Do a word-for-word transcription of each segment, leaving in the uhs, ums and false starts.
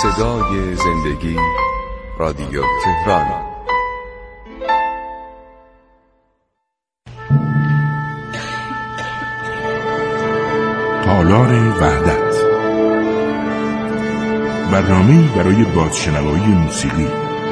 صدای زندگی، رادیو تهران. تالار وحدت، برنامه‌ای برای بازشنوایی موسیقی.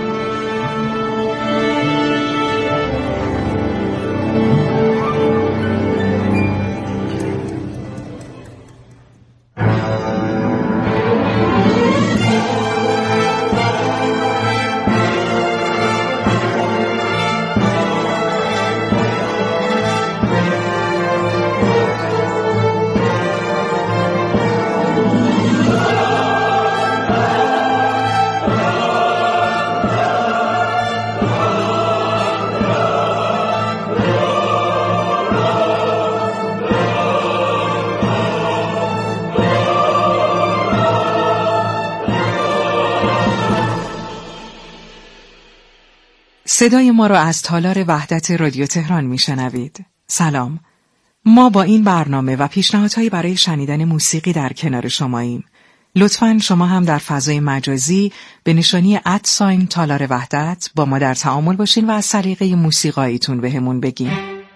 صدای ما را از تالار وحدت رادیو تهران میشنوید. سلام. ما با این برنامه و پیشنهادهایی برای شنیدن موسیقی در کنار شماییم. لطفاً شما هم در فضای مجازی به نشانی ادساین تالار وحدت با ما در تعامل باشین و از سلیقه موسیقاییتون بهمون بگین.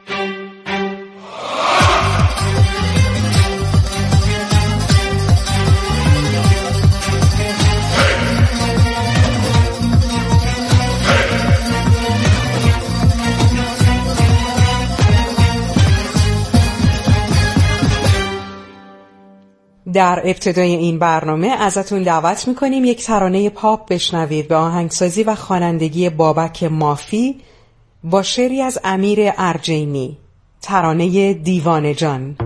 در ابتدای این برنامه ازتون دعوت میکنیم یک ترانه پاپ بشنوید به آهنگسازی و خوانندگی بابک مافی با شعری از امیر ارجینی، ترانه دیوانه جان.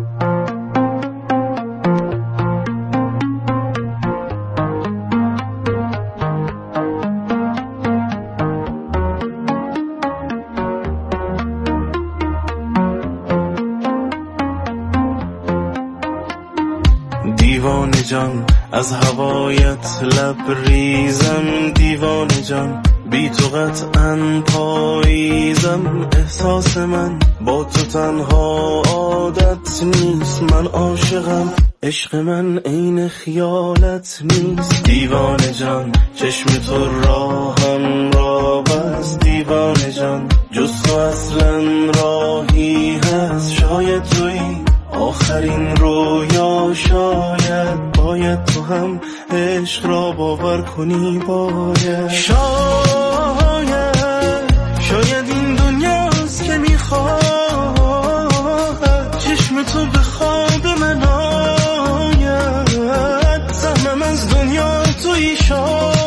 دیوانه جان از هوایت لبریزم، دیوانه جان بی تو قطعاً پاییزم. احساس من با تو تنها عادت نیست، من عاشقم، عشق من عین خیالت نیست. دیوانه جان چشم تو راهم را بس، دیوانه جان جز تو اصلاً راهی هست. شاید توی آخرین رویا، شاید باید تو هم عشق را باور کنی. باید شاید شاید این دنیاست که میخواد چشم تو به خواب من آید. سهمم از دنیا توی شاید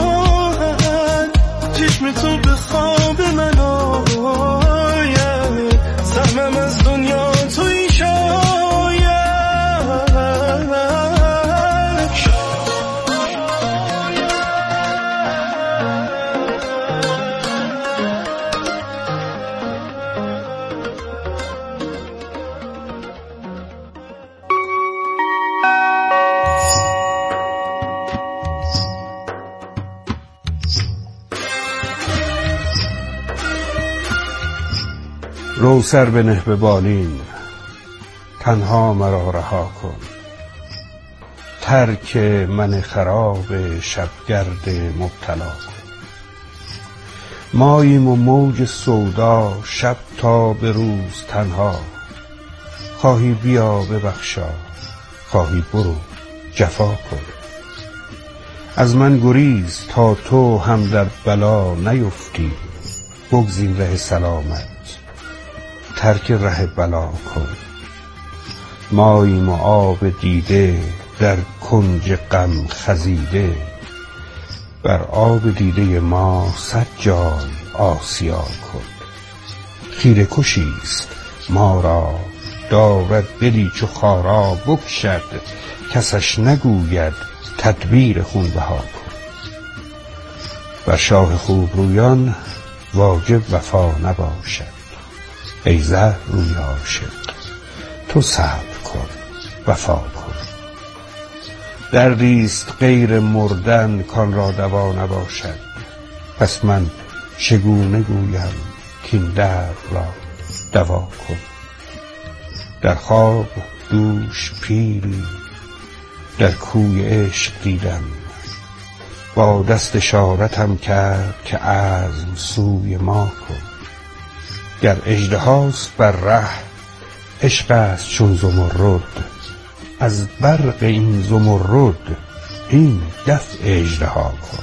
چشم تو به خواب من آید. رو سر بنه به بالین، تنها مرا رها کن. ترک من خراب شبگرد مبتلا کن. ماییم و موج سودا شب تا به روز تنها. خواهی بیا ببخشا، خواهی برو جفا کن. از من گریز تا تو هم در بلا نیفتی. بگزین ره سلامت، ترک ره بلا کن. ماییم و آب دیده در کنج غم خزیده. بر آب دیده ما صد جای آسیا کن. خیره کشیست ما را، دارد دلی چو خارا بکشد. کسش نگوید تدبیر خونبها کن. بر شاه خوب رویان واجب وفا نباشد. ای زهر روی عاشق تو صبر کن وفا کن. دردیست غیر مردن کان را دوا نباشد. پس من چگونه گویم کین درد را دوا کن. در خواب دوش پیری در کوی عشق دیدم. با دست اشارتم کرد که عزم سوی ما کن. گر اژدهاست بر ره عشق است چون زمرد. از برق این زمرد این دفع اژدها کن.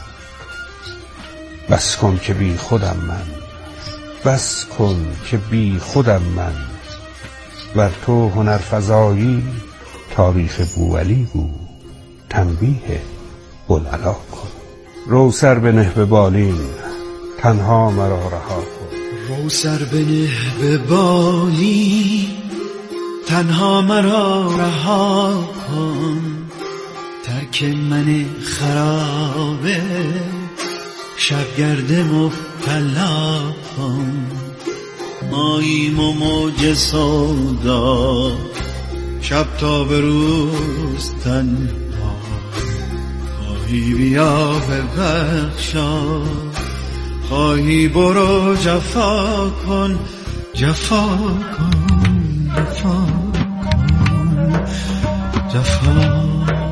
بس کن که بی خودم من، بس کن که بی خودم من. ور تو هنرفزایی تاریخ بوعلی گو. تنبیه بوالعلا کن. رو سر بنه به بالین، تنها مرا رها کن. رو سر بنه به بالین، تنها مرا رها کن. ترک من خرابه شبگرد مبتلا کن. ماییم و موج سودا شب تا به روز تنها. خواهی بیا ببخشا، خواهی برو جفا کن. جفا کن جفا کن جفا.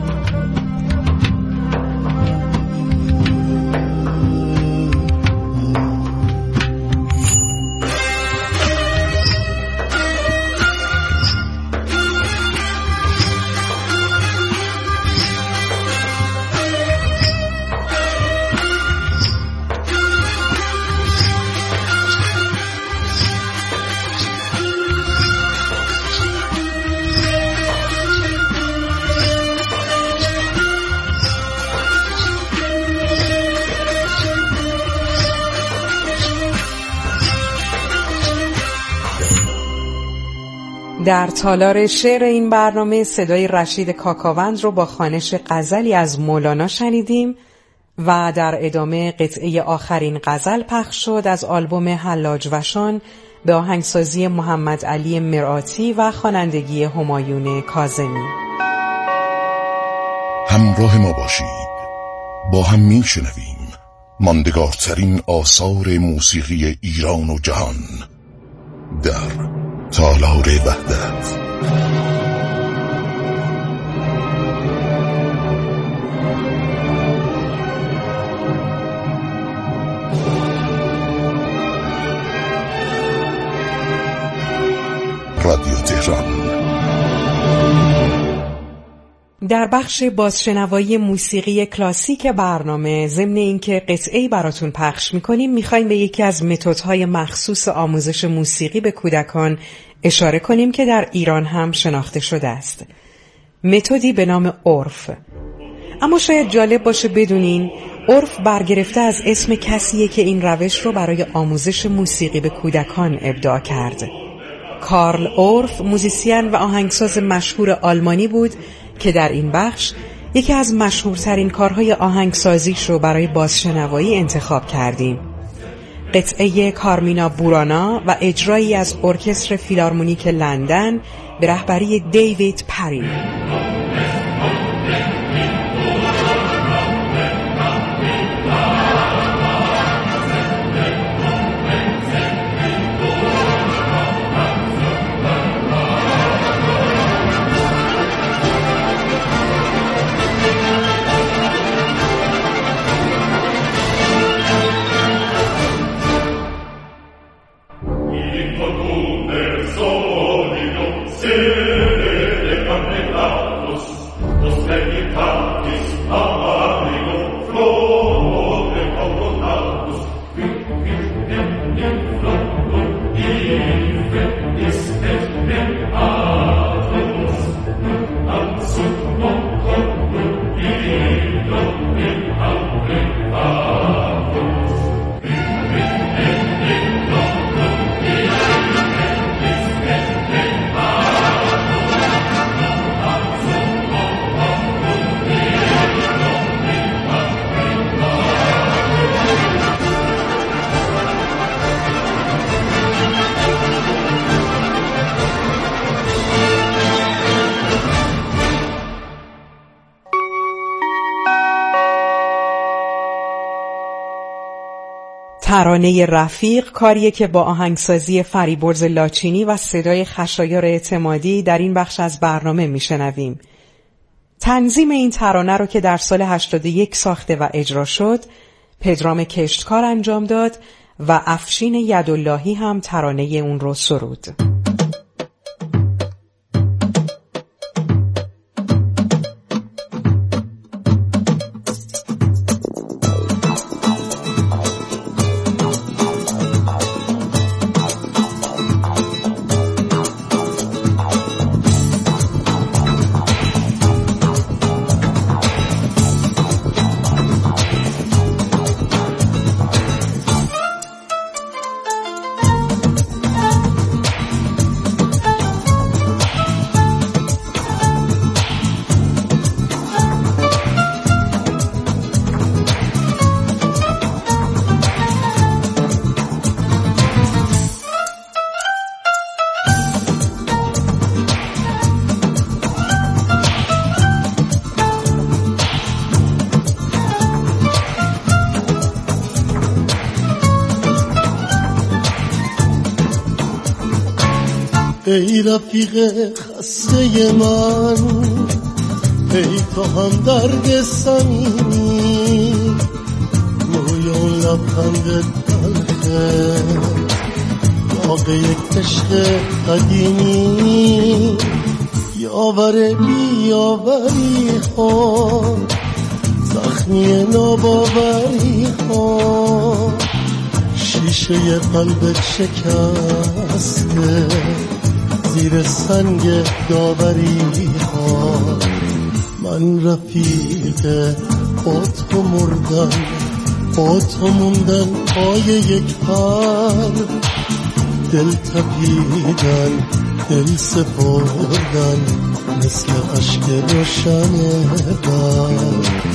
در تالار شعر این برنامه صدای رشید کاکاوند رو با خوانش غزلی از مولانا شنیدیم و در ادامه قطعه آخرین غزل پخش شد از آلبوم حلاج وشان به آهنگسازی محمد علی مرآتی و خوانندگی همایون کاظمی. همراه ما باشید، با هم میشنویم ماندگارترین آثار موسیقی ایران و جهان در تالار وحدت. رادیو تهران. در بخش بازشنوایی موسیقی کلاسیک برنامه، ضمن اینکه قطعه‌ای براتون پخش می‌کنیم، می‌خوایم به یکی از متدهای مخصوص آموزش موسیقی به کودکان اشاره کنیم که در ایران هم شناخته شده است. متدی به نام عرف. اما شاید جالب باشه بدونین عرف برگرفته از اسم کسیه که این روش رو برای آموزش موسیقی به کودکان ابداع کرد. کارل اورف موزیسین و آهنگساز مشهور آلمانی بود که در این بخش یکی از مشهورترین کارهای آهنگسازیش رو برای بازشنوایی انتخاب کردیم. قطعه کارمینا بورانا و اجرایی از ارکستر فیلارمونیک لندن به رهبری دیوید پری. ترانه رفیق کاریه که با آهنگسازی فریبرز لاچینی و صدای خشایار اعتمادی در این بخش از برنامه میشنویم. تنظیم این ترانه رو که در سال هشتاد و یک ساخته و اجرا شد پدرام کشتکار انجام داد و افشین یداللهی هم ترانه اون رو سرود. ای رفیق خسته من، ای تو هم درد صمیمی، روی اون لبخند تلخه داغ یک عشق قدیمی، یاور بیاوری ها، زخمی ناباوری ها، شیشه قلبت شکسته زیر سنگ داوری ها. من رفیق با تو مردن، با تو موندن پای یک پر، دل تپیدن دل سپردن مثل عشق روشن برق.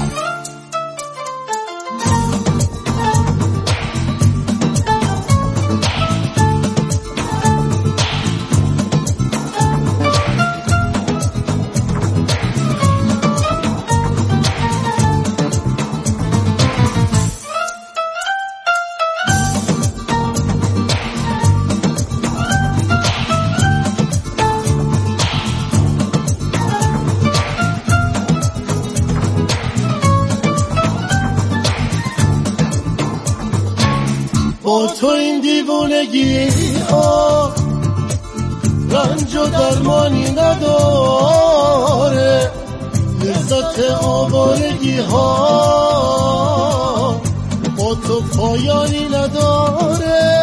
با تو این دیوونگی ها رنج و درمانی نداره، لذت آوارگی ها با تو پایانی نداره.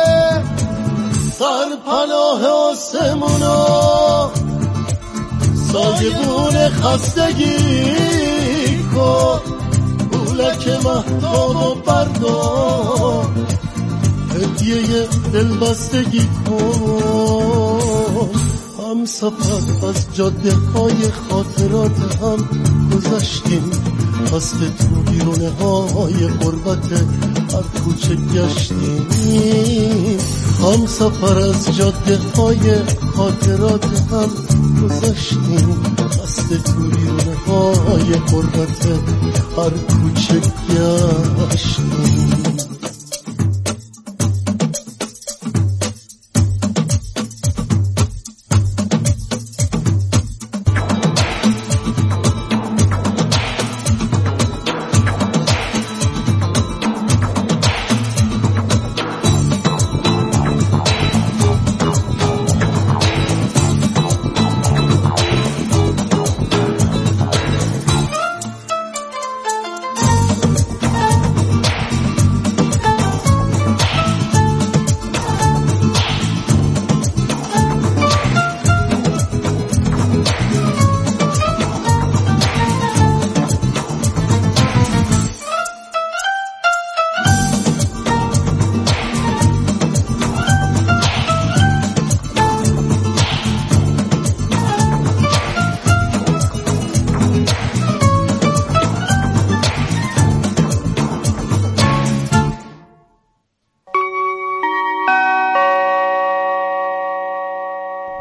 سرپناه آسمونا سایبون خستگی کن، بولک مهتاب و بردار هدیه دلبستگی کن. هم سفر از جاده های خاطرات هم گذشتیم، قصد تو بیرونه های غربت هر کوچه گشتیم. هم سفر از جاده های خاطرات هم گذشتیم، قصد تو بیرونه های غربت هر کوچه گشتیم.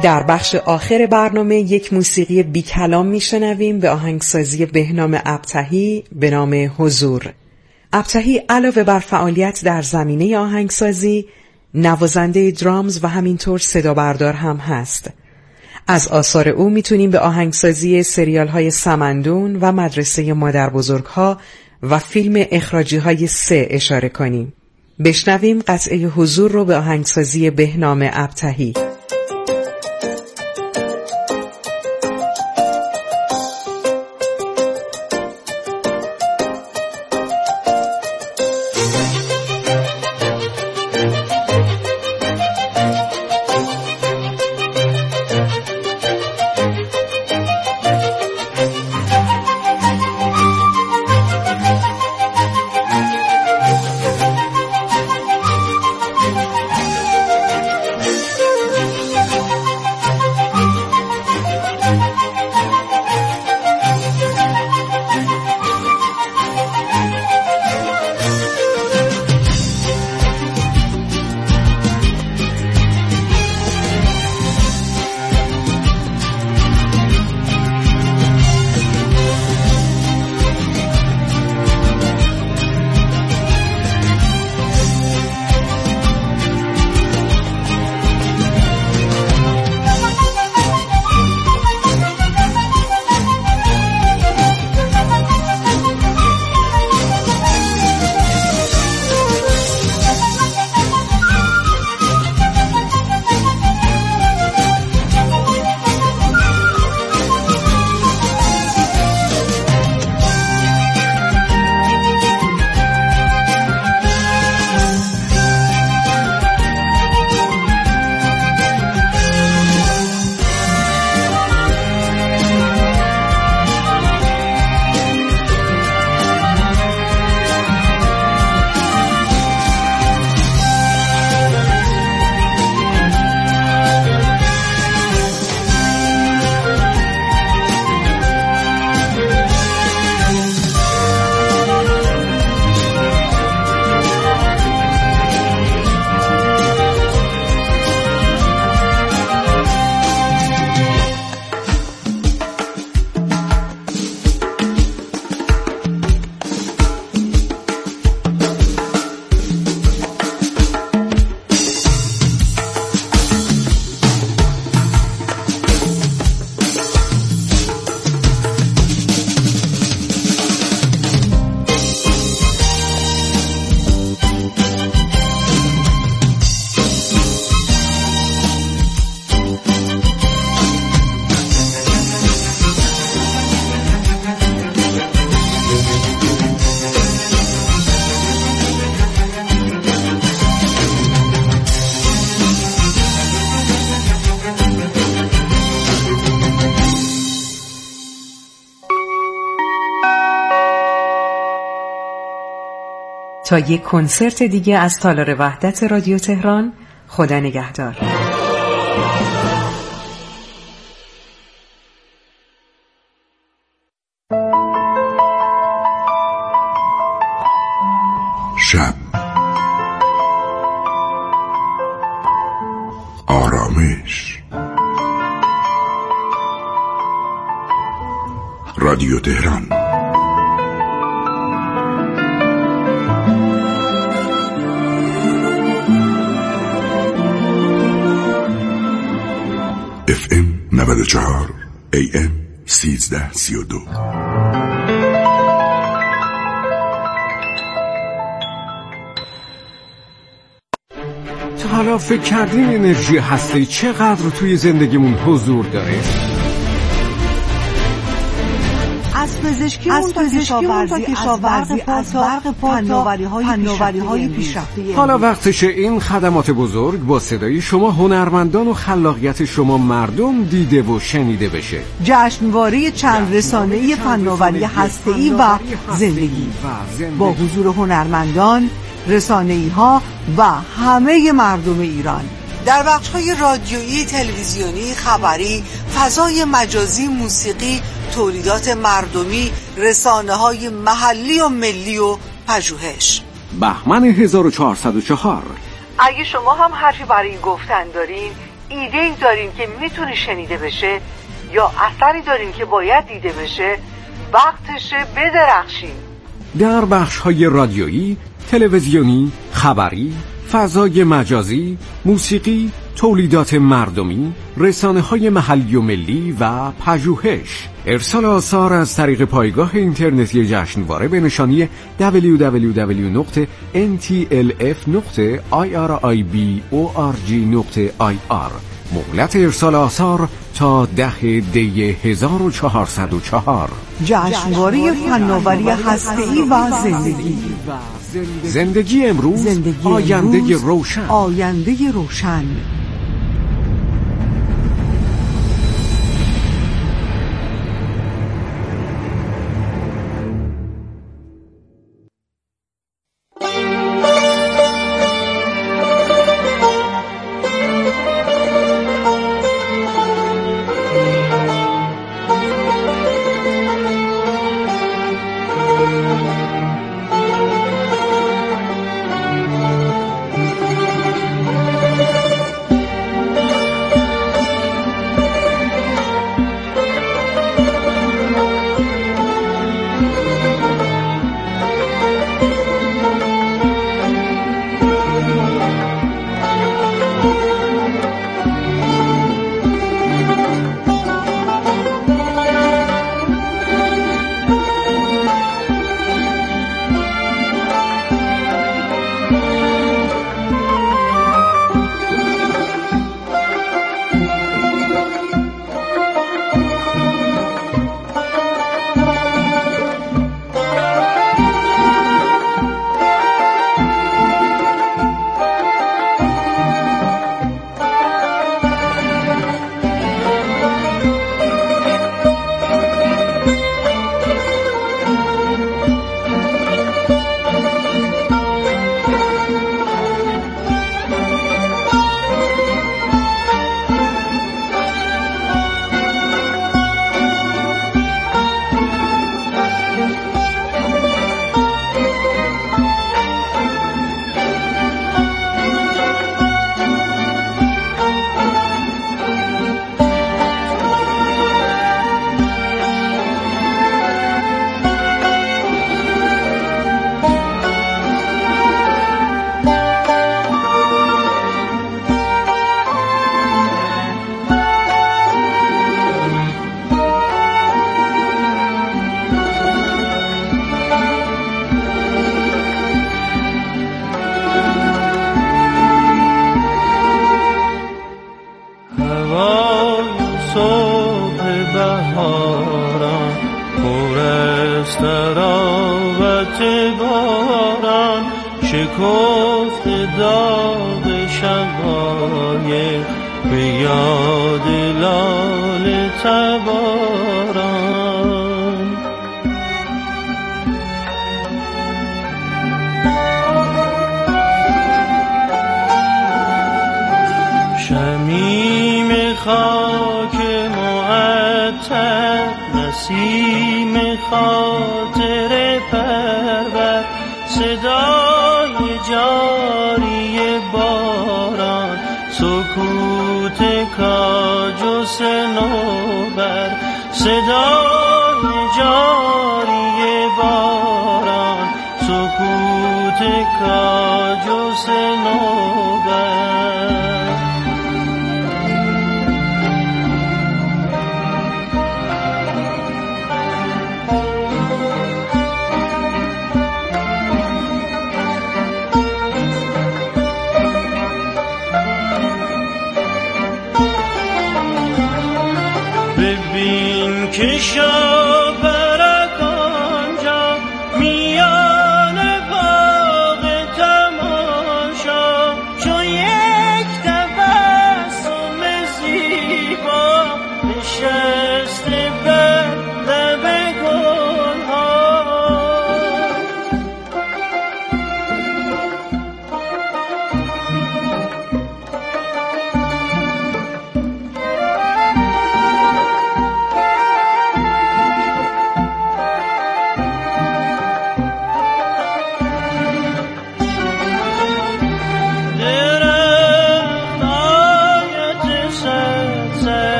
در بخش آخر برنامه یک موسیقی بی کلام میشنویم به آهنگسازی بهنام ابطحی به نام حضور. ابطحی علاوه بر فعالیت در زمینه آهنگسازی، نوازنده درامز و همینطور صدا بردار هم هست. از آثار او میتونیم به آهنگسازی سریال های سمندون و مدرسه مادر بزرگها و فیلم اخراجی های سه اشاره کنیم. بشنویم قطعه حضور رو به آهنگسازی بهنام ابطحی. تا یک کنسرت دیگه از تالار وحدت رادیو تهران، خدا نگهدار. شب، آرامش، رادیو تهران. اف ام نود و چهار، ای ام سیزده سی و دو. تا حالا فکر کردین انرژی هسته‌ای چقدر توی زندگیمون حضور داره؟ از پزشکیمون تا کشاورزی، از برق پاک تا فناوری‌های پیشرفته. حالا وقتشه این خدمات بزرگ با صدای شما هنرمندان و خلاقیت شما مردم دیده و شنیده بشه. جشنواره چند رسانه‌ای فناوری هسته‌ای و زندگی با حضور هنرمندان، رسانه‌ای‌ها و همه مردم ایران. در بخش‌های رادیویی، تلویزیونی، خبری، فضای مجازی، موسیقی، تولیدات مردمی، رسانه‌های محلی و ملی و پژوهش. بهمن هزار و چهارصد و چهار. اگه شما هم حرفی برای گفتن دارین، ایده‌ای داریم که میتونه شنیده بشه یا اثری داریم که باید دیده بشه، وقتشه بدرخشیم. در بخش‌های رادیویی، تلویزیونی، خبری، فضای مجازی، موسیقی، تولیدات مردمی، رسانه‌های محلی و ملی و پژوهش. ارسال آثار از طریق پایگاه اینترنتی جشنواره به نشانی دبلیو دبلیو دبلیو دات ان تی ال اف دات آی آر آی بی او آر جی دات آی آر. مهلت ارسال آثار تا ده دی هزار و چهارصد و چهار. جشنواره فناوری هسته‌ای و زندگی. زندگی امروز، زندگی آینده امروز، روشن. آینده روشن.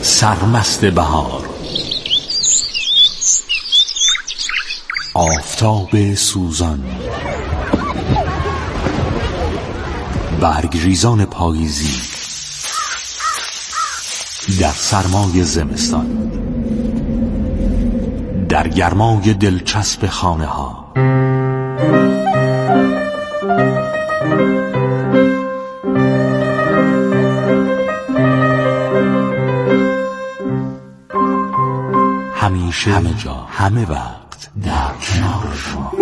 سرمست بهار، آفتاب سوزان، برگریزان پاییزی در سرمای زمستان، در گرمای دلچسب خانه ها. همیشه، همه جا، همه وقت در کنار شما.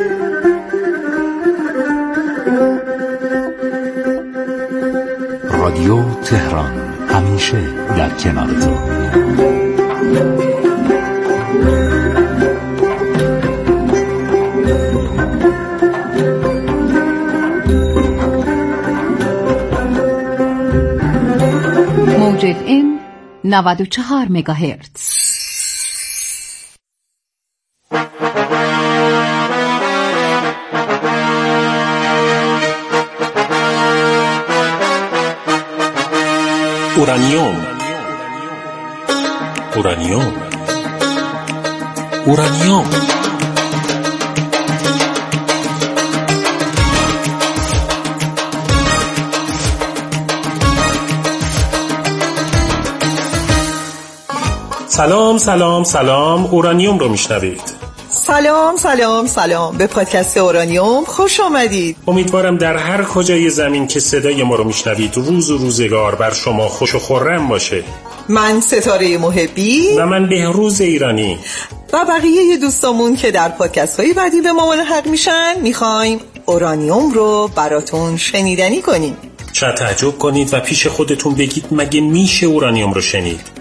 رادیو تهران، همیشه در کنارتون. موج اف ام نود و چهار مگاهرتز. اورانیوم اورانیوم اورانیوم سلام سلام سلام، اورانیوم رو میشنوید. سلام سلام سلام به پادکست اورانیوم خوش آمدید. امیدوارم در هر کجای زمین که صدای ما رو میشنوید روز و روزگار بر شما خوش و خرم باشه. من ستاره محبی و من بهروز ایرانی و بقیه دوستامون که در پادکست های بعدی به ما ملحق میشن میخوایم اورانیوم رو براتون شنیدنی کنیم. شاید تعجب کنید و پیش خودتون بگید مگه میشه اورانیوم رو شنید؟